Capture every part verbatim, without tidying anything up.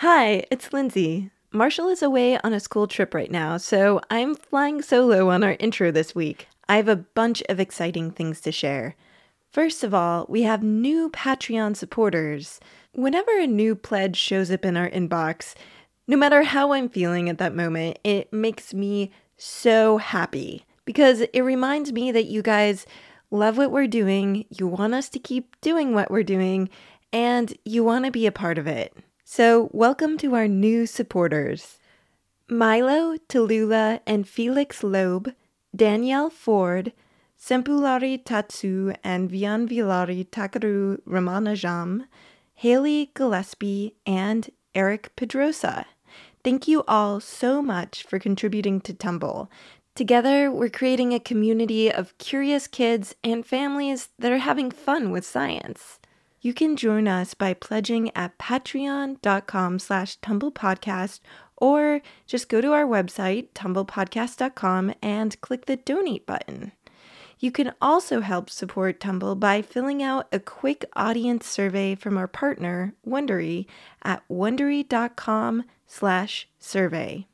Hi, it's Lindsay. Marshall is away on a school trip right now, so I'm flying solo on our intro this week. I have a bunch of exciting things to share. First of all, we have new Patreon supporters. Whenever a new pledge shows up in our inbox, no matter how I'm feeling at that moment, it makes me so happy because it reminds me that you guys love what we're doing, you want us to keep doing what we're doing, and you want to be a part of it. So welcome to our new supporters. Milo, Tallulah, and Felix Loeb, Danielle Ford, Sempulari Tatsu, and Vianvilari Takaru Ramanajam, Haley Gillespie, and Eric Pedrosa. Thank you all so much for contributing to Tumble. Together, we're creating a community of curious kids and families that are having fun with science. You can join us by pledging at patreon.com slash tumblepodcast or just go to our website, tumblepodcast dot com, and click the donate button. You can also help support Tumble by filling out a quick audience survey from our partner, Wondery, at wondery.com slash survey.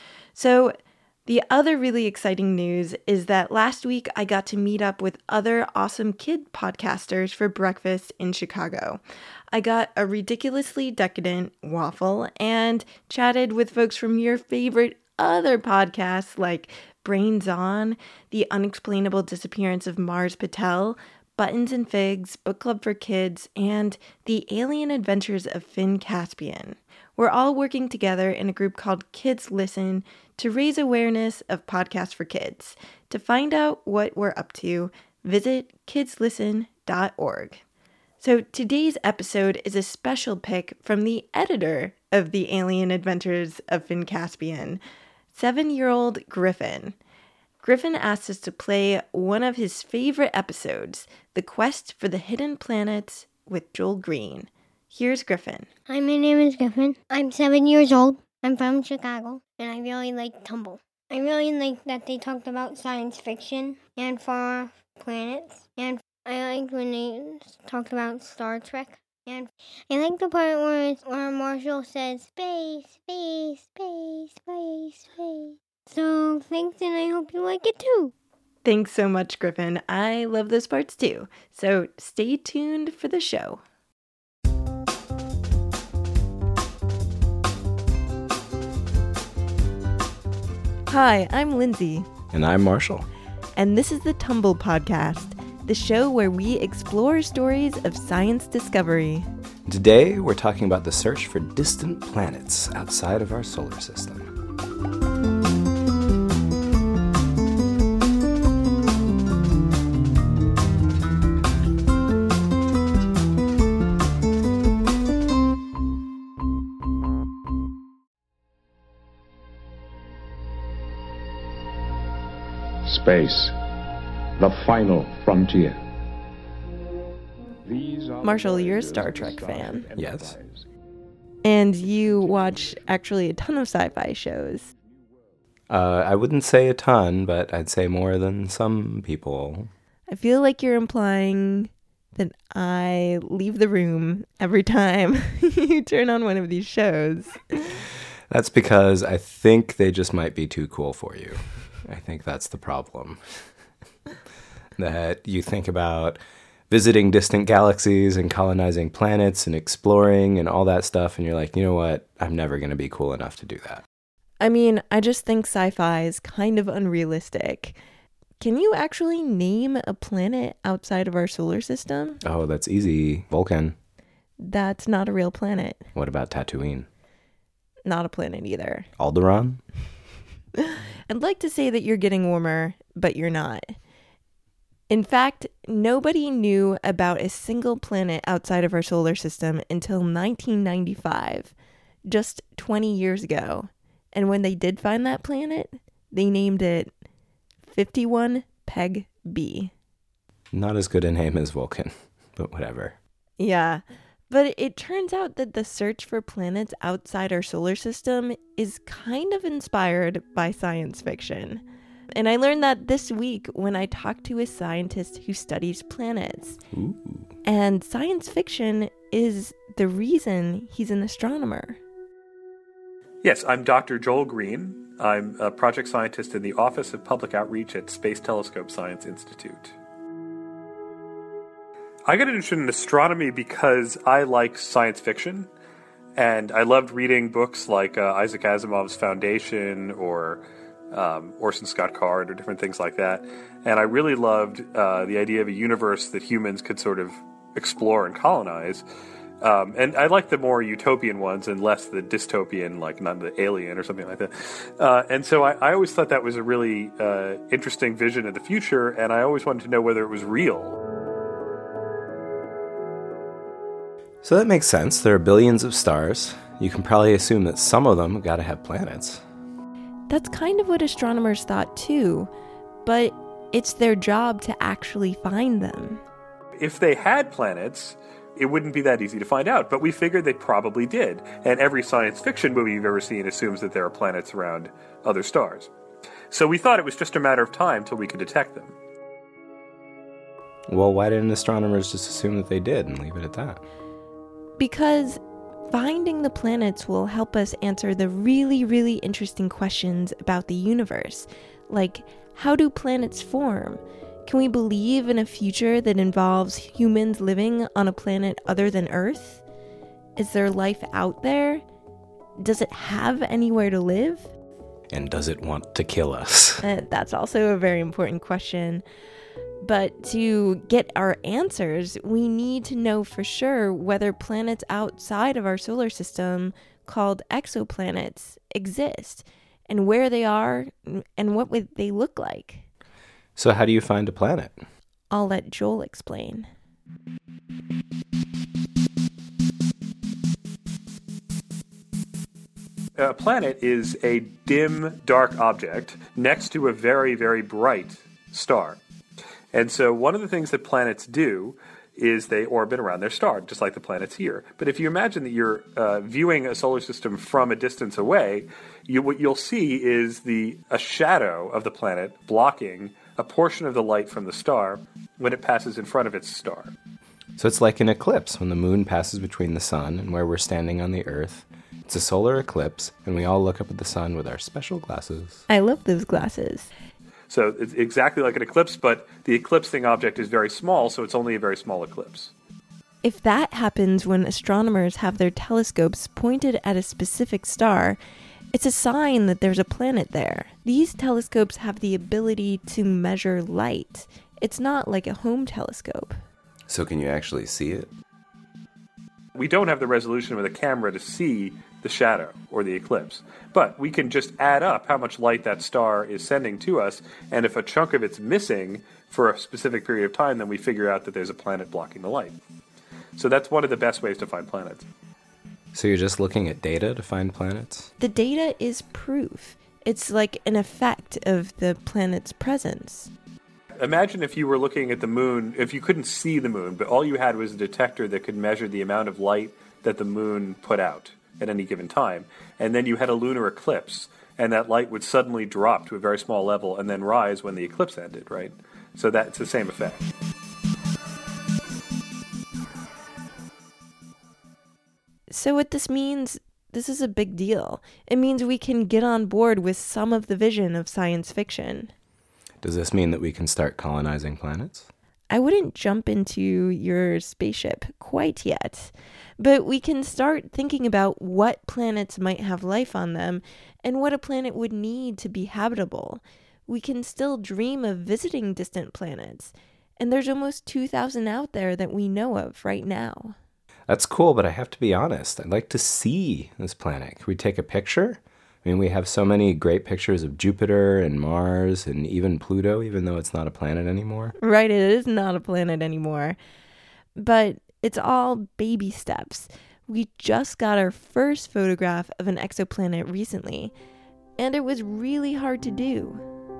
So the other really exciting news is that last week I got to meet up with other awesome kid podcasters for breakfast in Chicago. I got a ridiculously decadent waffle and chatted with folks from your favorite other podcasts like Brains On, The Unexplainable Disappearance of Mars Patel, Buttons and Figs, Book Club for Kids, and The Alien Adventures of Finn Caspian. We're all working together in a group called Kids Listen to raise awareness of podcasts for kids. To find out what we're up to, visit kids listen dot org. So today's episode is a special pick from the editor of The Alien Adventures of Finn Caspian, seven-year-old Griffin. Griffin asked us to play one of his favorite episodes, The Quest for the Hidden Planets with Joel Green. Here's Griffin. Hi, my name is Griffin. I'm seven years old. I'm from Chicago, and I really like Tumble. I really like that they talked about science fiction and far-off planets, and I liked when they talked about Star Trek. And I like the part where, it's, where Marshall says, space, space, space, space, space. So thanks, and I hope you like it too. Thanks so much, Griffin. I love those parts too. So stay tuned for the show. Hi, I'm Lindsay. And I'm Marshall. And this is the Tumble Podcast, the show where we explore stories of science discovery. Today, we're talking about the search for distant planets outside of our solar system. Space, the final frontier. Marshall, you're a Star Trek fan. Yes. And you watch actually a ton of sci-fi shows. Uh, I wouldn't say a ton, but I'd say more than some people. I feel like you're implying that I leave the room every time you turn on one of these shows. That's because I think they just might be too cool for you. I think that's the problem. That you think about visiting distant galaxies and colonizing planets and exploring and all that stuff, and you're like, you know what? I'm never going to be cool enough to do that. I mean, I just think sci-fi is kind of unrealistic. Can you actually name a planet outside of our solar system? Oh, that's easy. Vulcan. That's not a real planet. What about Tatooine? Not a planet either. Alderaan? I'd like to say that you're getting warmer, but you're not. In fact, nobody knew about a single planet outside of our solar system until nineteen ninety-five, just twenty years ago. And when they did find that planet, they named it fifty-one Peg B. Not as good a name as Vulcan, but whatever. Yeah, but it turns out that the search for planets outside our solar system is kind of inspired by science fiction. And I learned that this week when I talked to a scientist who studies planets. Ooh. And science fiction is the reason he's an astronomer. Yes, I'm Doctor Joel Green. I'm a project scientist in the Office of Public Outreach at Space Telescope Science Institute. I got interested in astronomy because I like science fiction, and I loved reading books like uh, Isaac Asimov's Foundation or um, Orson Scott Card or different things like that. And I really loved uh, the idea of a universe that humans could sort of explore and colonize. Um, and I like the more utopian ones and less the dystopian, like not the Alien or something like that. Uh, and so I, I always thought that was a really uh, interesting vision of the future, and I always wanted to know whether it was real. So that makes sense. There are billions of stars. You can probably assume that some of them got to have planets. That's kind of what astronomers thought too, but it's their job to actually find them. If they had planets, it wouldn't be that easy to find out, but we figured they probably did. And every science fiction movie you've ever seen assumes that there are planets around other stars. So we thought it was just a matter of time till we could detect them. Well, why didn't astronomers just assume that they did and leave it at that? Because finding the planets will help us answer the really, really interesting questions about the universe. Like, how do planets form? Can we believe in a future that involves humans living on a planet other than Earth? Is there life out there? Does it have anywhere to live? And does it want to kill us? Uh, that's also a very important question. But to get our answers, we need to know for sure whether planets outside of our solar system, called exoplanets, exist, and where they are, and what would they look like. So how do you find a planet? I'll let Joel explain. A planet is a dim, dark object next to a very, very bright star. And so one of the things that planets do is they orbit around their star, just like the planets here. But if you imagine that you're uh, viewing a solar system from a distance away, you, what you'll see is the a shadow of the planet blocking a portion of the light from the star when it passes in front of its star. So it's like an eclipse when the moon passes between the sun and where we're standing on the Earth. It's a solar eclipse, and we all look up at the sun with our special glasses. I love those glasses. So it's exactly like an eclipse, but the eclipsing object is very small, so it's only a very small eclipse. If that happens when astronomers have their telescopes pointed at a specific star, it's a sign that there's a planet there. These telescopes have the ability to measure light. It's not like a home telescope. So can you actually see it? We don't have the resolution with a camera to see the shadow or the eclipse, but we can just add up how much light that star is sending to us, and if a chunk of it's missing for a specific period of time, then we figure out that there's a planet blocking the light. So that's one of the best ways to find planets. So you're just looking at data to find planets? The data is proof. It's like an effect of the planet's presence. Imagine if you were looking at the moon, if you couldn't see the moon, but all you had was a detector that could measure the amount of light that the moon put out at any given time, and then you had a lunar eclipse, and that light would suddenly drop to a very small level and then rise when the eclipse ended, right? So that's the same effect. So what this means, this is a big deal. It means we can get on board with some of the vision of science fiction. Does this mean that we can start colonizing planets? I wouldn't jump into your spaceship quite yet, but we can start thinking about what planets might have life on them and what a planet would need to be habitable. We can still dream of visiting distant planets, and there's almost two thousand out there that we know of right now. That's cool, but I have to be honest. I'd like to see this planet. Can we take a picture? I mean, we have so many great pictures of Jupiter and Mars and even Pluto, even though it's not a planet anymore. Right, it is not a planet anymore. But it's all baby steps. We just got our first photograph of an exoplanet recently, and it was really hard to do.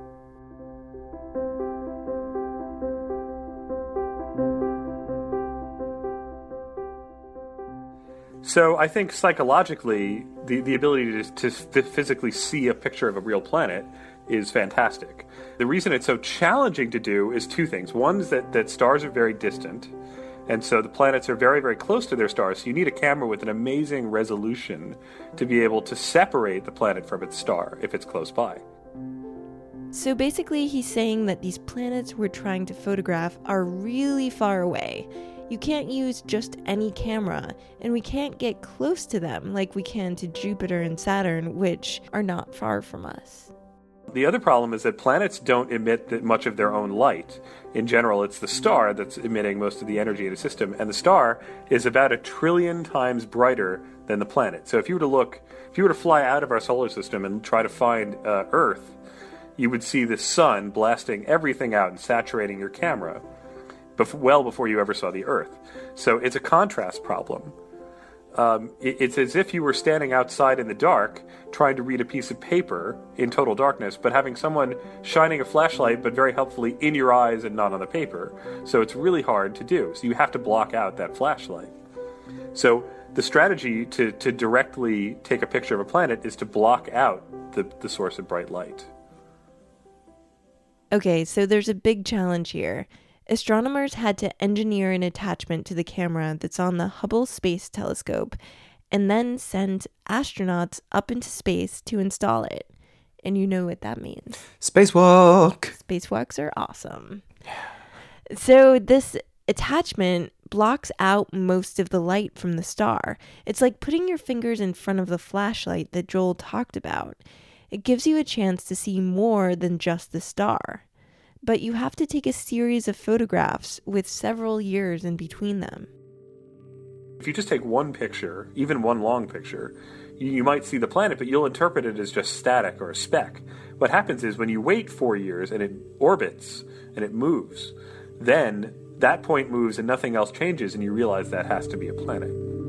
So I think psychologically, the, the ability to, to physically see a picture of a real planet is fantastic. The reason it's so challenging to do is two things. One is that, that stars are very distant, And so the planets are very, very close to their stars. So you need a camera with an amazing resolution to be able to separate the planet from its star if it's close by. So basically, he's saying that these planets we're trying to photograph are really far away. You can't use just any camera, and we can't get close to them like we can to Jupiter and Saturn, which are not far from us. The other problem is that planets don't emit that much of their own light. In general, it's the star that's emitting most of the energy in the system, and the star is about a trillion times brighter than the planet. So if you were to look, if you were to fly out of our solar system and try to find uh, Earth, you would see the sun blasting everything out and saturating your camera bef- well before you ever saw the Earth. So it's a contrast problem. Um, it, it's as if you were standing outside in the dark trying to read a piece of paper in total darkness, but having someone shining a flashlight, but very helpfully in your eyes and not on the paper. So it's really hard to do. So you have to block out that flashlight. So the strategy to, to directly take a picture of a planet is to block out the, the source of bright light. Okay, so there's a big challenge here. Astronomers had to engineer an attachment to the camera that's on the Hubble Space Telescope and then send astronauts up into space to install it. And you know what that means. Spacewalk! Spacewalks are awesome. So this attachment blocks out most of the light from the star. It's like putting your fingers in front of the flashlight that Joel talked about. It gives you a chance to see more than just the star. But you have to take a series of photographs with several years in between them. If you just take one picture, even one long picture, you, you might see the planet, but you'll interpret it as just static or a speck. What happens is when you wait four years and it orbits and it moves, then that point moves and nothing else changes and you realize that has to be a planet.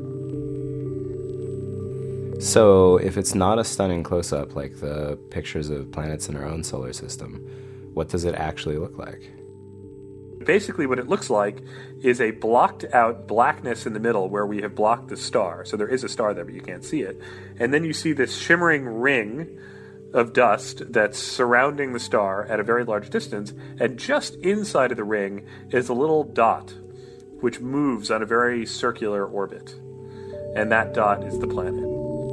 So if it's not a stunning close-up like the pictures of planets in our own solar system, what does it actually look like? Basically what it looks like is a blocked out blackness in the middle where we have blocked the star. So there is a star there, but you can't see it. And then you see this shimmering ring of dust that's surrounding the star at a very large distance. And just inside of the ring is a little dot, which moves on a very circular orbit. And that dot is the planet.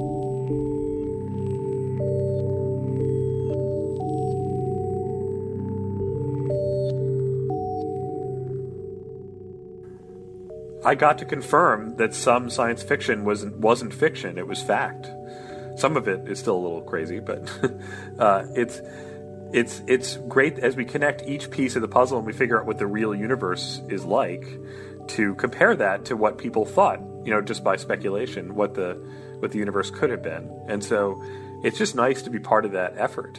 I got to confirm that some science fiction wasn't wasn't fiction; it was fact. Some of it is still a little crazy, but uh, it's it's it's great as we connect each piece of the puzzle and we figure out what the real universe is like. To compare that to what people thought, you know, just by speculation, what the what the universe could have been, and so it's just nice to be part of that effort.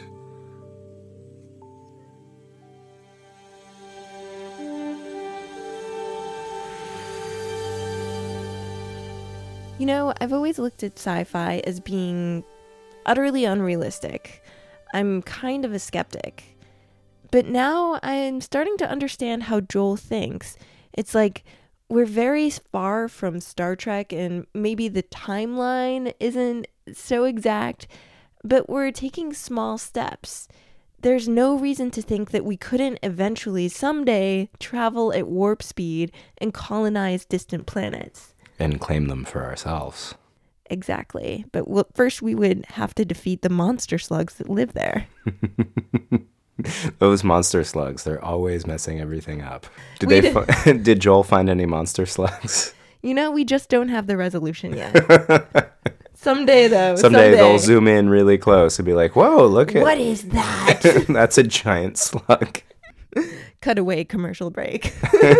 You know, I've always looked at sci-fi as being utterly unrealistic. I'm kind of a skeptic. But now I'm starting to understand how Joel thinks. It's like we're very far from Star Trek and maybe the timeline isn't so exact, but we're taking small steps. There's no reason to think that we couldn't eventually someday travel at warp speed and colonize distant planets. And claim them for ourselves. Exactly. But well, first we would have to defeat the monster slugs that live there. Those monster slugs, they're always messing everything up. Did We they? did- Fi- did Joel find any monster slugs? You know, we just don't have the resolution yet. Someday, though. Someday, they'll zoom in really close and be like, whoa, look at... What is that? That's a giant slug. Cutaway commercial break.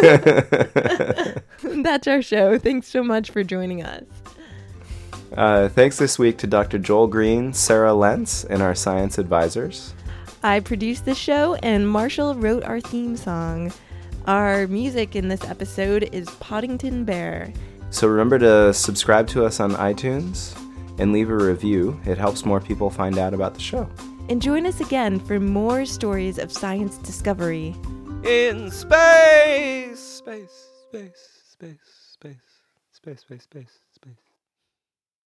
That's our show. Thanks so much for joining us. Uh, thanks this week to Doctor Joel Green, Sarah Lentz, and our science advisors. I produced the show, and Marshall wrote our theme song. Our music in this episode is Poddington Bear. So remember to subscribe to us on iTunes and leave a review. It helps more people find out about the show. And join us again for more stories of science discovery. In space! Space, space, space, space, space, space, space.